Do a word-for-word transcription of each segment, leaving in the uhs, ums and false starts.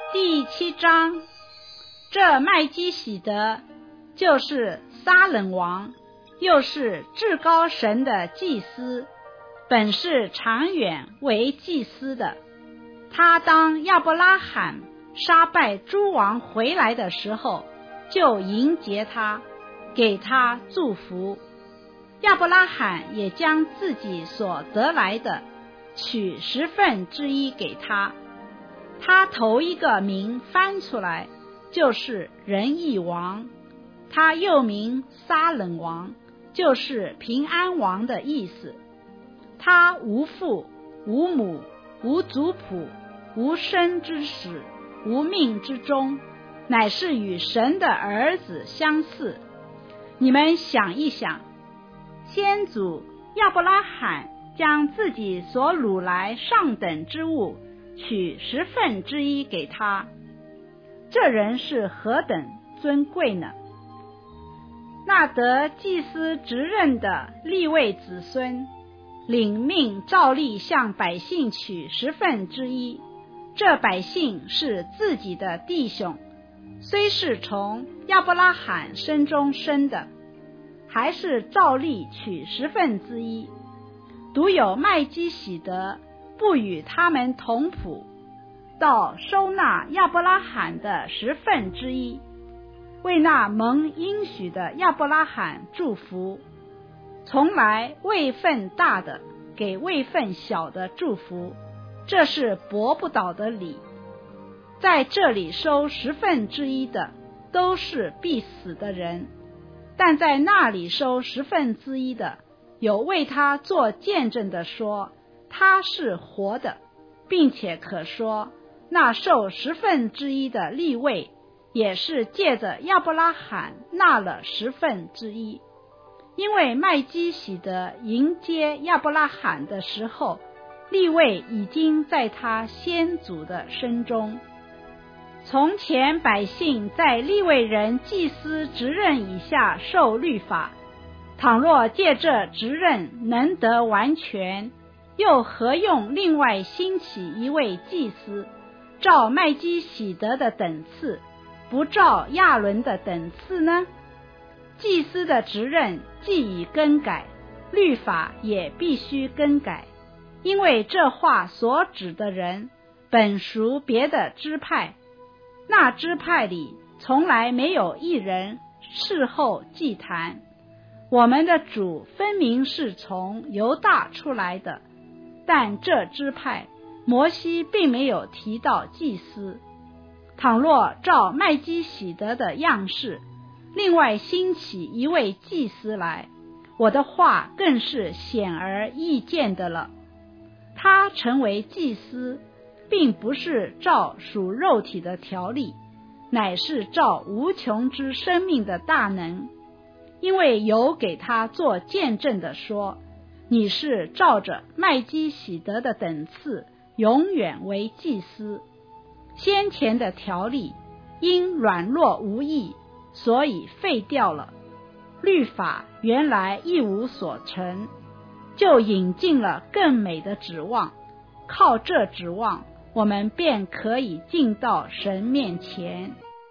第七章，这麦基洗德就是撒冷王，又是至高神的祭司，本是长远为祭司的。他当亚伯拉罕杀败诸王回来的时候，就迎接他，给他祝福。亚伯拉罕也将自己所得来的取十分之一给他。他头一个名翻出来就是仁义王，他又名撒冷王，就是平安王的意思。他无父无母无族谱无生之始无命之终，乃是与神的儿子相似。你们想一想，先祖亚伯拉罕将自己所掳来上等之物取十分之一给他，这人是何等尊贵呢？那得祭司职任的利未子孙，领命照例向百姓取十分之一，这百姓是自己的弟兄，虽是从亚伯拉罕身中生的，还是照例取十分之一。独有麦基洗德不与他们同谱，到收纳亚伯拉罕的十分之一，为那蒙应许的亚伯拉罕祝福，从来位分大的给位分小的祝福，这是驳不倒的理。在这里收十分之一的都是必死的人，但在那里收十分之一的，有为他做见证的说他是活的，并且可说那受十分之一的利未也是借着亚伯拉罕纳了十分之一。因为麦基洗德迎接亚伯拉罕的时候，利未已经在他先祖的身中。从前百姓在利未人祭司职任以下受律法，倘若借这职任能得完全，又何用另外兴起一位祭司，照麦基洗德的等次，不照亚伦的等次呢？祭司的职任既已更改，律法也必须更改，因为这话所指的人本属别的支派，那支派里从来没有一人事后祭坛。我们的主分明是从犹大出来的，但这支派摩西并没有提到祭司。倘若照麦基洗德的样式，另外兴起一位祭司来，我的话更是显而易见的了。他成为祭司，并不是照属肉体的条例，乃是照无穷之生命的大能。因为有给他做见证的说，你是照着麦基洗德的等次永远为祭司。先前的条例因软弱无益，所以废掉了。律法原来一无所成，就引进了更美的指望，靠这指望，我们便可以进到神面前。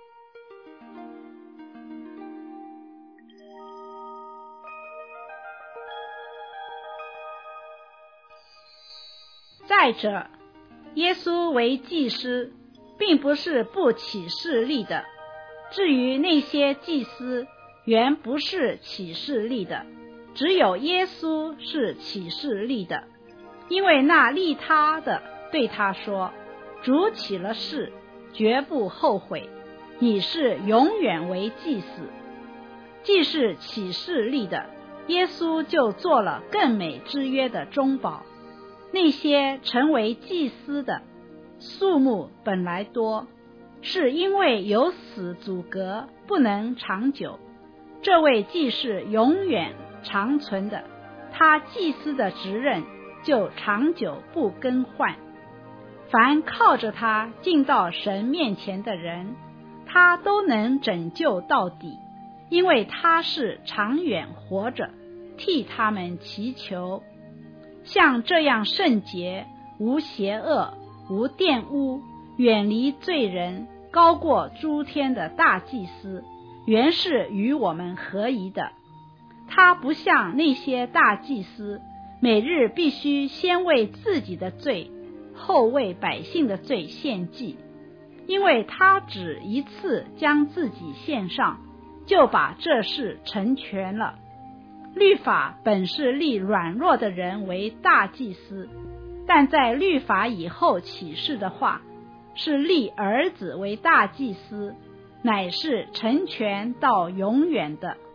再者，耶稣为祭司，并不是不起势力的。至于那些祭司，原不是起势力的，只有耶稣是起势力的。因为那立他的对他说，主起了誓，绝不后悔，你是永远为祭司。既是起势力的，耶稣就做了更美之约的中保。那些成为祭司的数目本来多，是因为有死阻隔，不能长久。这位既是永远长存的，他祭司的职任就长久不更换。凡靠着他进到神面前的人，他都能拯救到底，因为他是长远活着，替他们祈求。像这样圣洁、无邪恶、无玷污、 远离罪人，高过诸天的大祭司，原是与我们合宜的。他不像那些大祭司，每日必须先为自己的罪，后为百姓的罪献祭，因为他只一次将自己献上，就把这事成全了。律法本是立软弱的人为大祭司，但在律法以后启示的话，是立儿子为大祭司，乃是成全到永远的。